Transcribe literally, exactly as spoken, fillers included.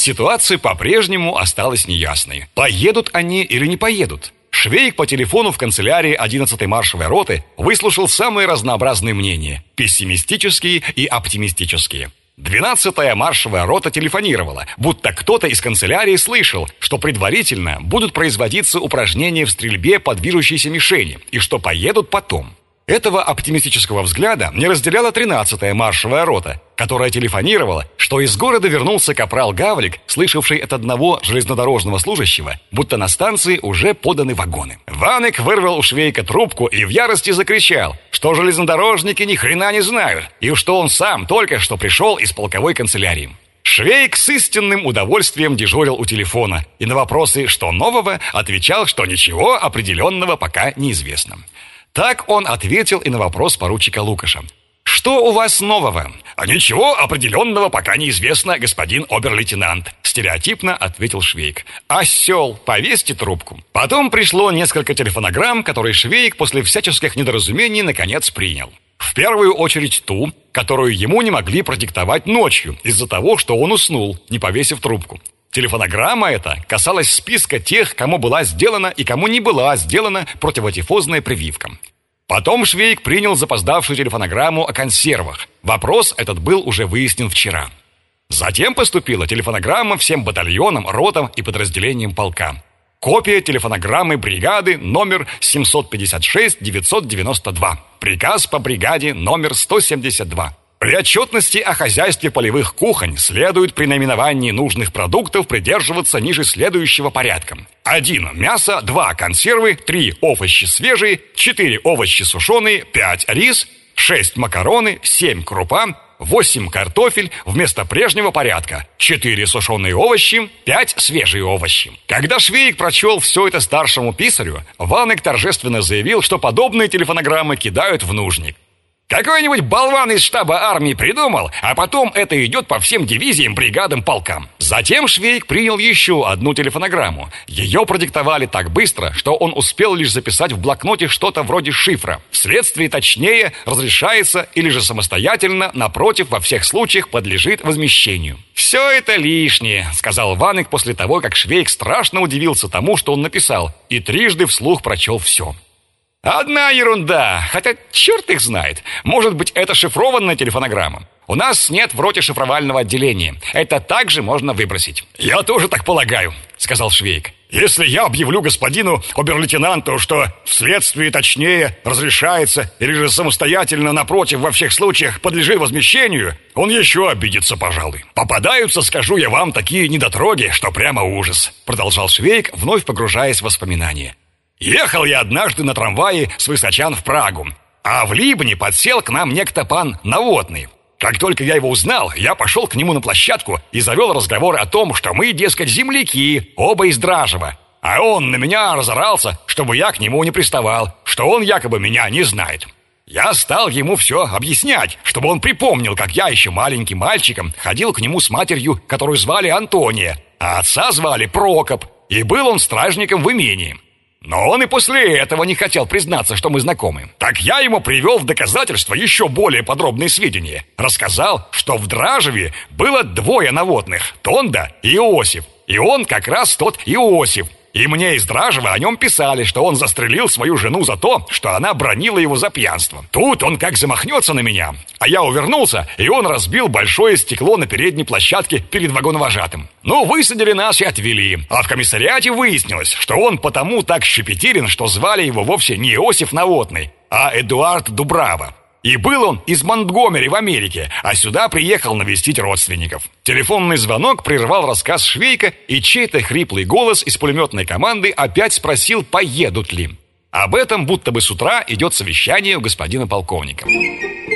Ситуация по-прежнему осталась неясной. Поедут они или не поедут? Швейк по телефону в канцелярии одиннадцатой маршевой роты выслушал самые разнообразные мнения – пессимистические и оптимистические. двенадцатая маршевая рота телефонировала, будто кто-то из канцелярии слышал, что предварительно будут производиться упражнения в стрельбе по движущейся мишени и что поедут потом. Этого оптимистического взгляда не разделяла тринадцатая маршевая рота, которая телефонировала, что из города вернулся капрал Гавлик, слышавший от одного железнодорожного служащего, будто на станции уже поданы вагоны. Ванек вырвал у Швейка трубку и в ярости закричал, что железнодорожники ни хрена не знают, и что он сам только что пришел из полковой канцелярии. Швейк с истинным удовольствием дежурил у телефона и на вопросы «что нового?» отвечал, что ничего определенного пока неизвестно. Так он ответил и на вопрос поручика Лукаша. «Что у вас нового?» «А ничего определенного пока неизвестно, господин обер-лейтенант», стереотипно ответил Швейк. «Осел, повесьте трубку». Потом пришло несколько телефонограмм, которые Швейк после всяческих недоразумений наконец принял. В первую очередь ту, которую ему не могли продиктовать ночью, из-за того, что он уснул, не повесив трубку. Телефонограмма эта касалась списка тех, кому была сделана и кому не была сделана противотифозная прививка. Потом Швейк принял запоздавшую телефонограмму о консервах. Вопрос этот был уже выяснен вчера. Затем поступила телефонограмма всем батальонам, ротам и подразделениям полка. Копия телефонограммы бригады номер семьсот пятьдесят шесть девятьсот девяносто два. Приказ по бригаде номер сто семьдесят два. При отчетности о хозяйстве полевых кухонь следует при наименовании нужных продуктов придерживаться ниже следующего порядка. один мясо, два консервы, три овощи свежие, четыре овощи сушеные, пять рис, шесть макароны, семь крупа, восемь картофель вместо прежнего порядка, четыре сушеные овощи, пять свежие овощи. Когда Швейк прочел все это старшему писарю, Ванек торжественно заявил, что подобные телефонограммы кидают в нужник. Какой-нибудь болван из штаба армии придумал, а потом это идет по всем дивизиям, бригадам, полкам. Затем Швейк принял еще одну телефонограмму. Ее продиктовали так быстро, что он успел лишь записать в блокноте что-то вроде шифра. Вследствие точнее разрешается или же самостоятельно, напротив, во всех случаях подлежит возмещению. «Все это лишнее», — сказал Ванек после того, как Швейк страшно удивился тому, что он написал, и трижды вслух прочел все. «Одна ерунда, хотя черт их знает. Может быть, это шифрованная телефонограмма. У нас нет в роте шифровального отделения. Это также можно выбросить». «Я тоже так полагаю», — сказал Швейк. «Если я объявлю господину обер-лейтенанту, что вследствие точнее разрешается или же самостоятельно, напротив, во всех случаях подлежит возмещению, он еще обидится, пожалуй. Попадаются, скажу я вам, такие недотроги, что прямо ужас», — продолжал Швейк, вновь погружаясь в воспоминания. «Ехал я однажды на трамвае с Высочан в Прагу, а в Либне подсел к нам некто пан Наводный. Как только я его узнал, я пошел к нему на площадку и завел разговор о том, что мы, дескать, земляки, оба из Дражева. А он на меня разорался, чтобы я к нему не приставал, что он якобы меня не знает. Я стал ему все объяснять, чтобы он припомнил, как я еще маленьким мальчиком ходил к нему с матерью, которую звали Антония, а отца звали Прокоп, и был он стражником в имении. Но он и после этого не хотел признаться, что мы знакомы. Так я ему привел в доказательство еще более подробные сведения. Рассказал, что в Дражеве было двое Наводных, Тонда и Иосиф. И он как раз тот Иосиф. И мне из Дражева о нем писали, что он застрелил свою жену за то, что она бранила его за пьянство. Тут он как замахнется на меня, а я увернулся, и он разбил большое стекло на передней площадке перед вагоновожатым. Ну, высадили нас и отвели. А в комиссариате выяснилось, что он потому так щепетилен, что звали его вовсе не Иосиф Наводный, а Эдуард Дубрава. И был он из Монтгомери в Америке, а сюда приехал навестить родственников. Телефонный звонок прервал рассказ Швейка, и чей-то хриплый голос из пулеметной команды опять спросил, поедут ли. Об этом будто бы с утра идет совещание у господина полковника.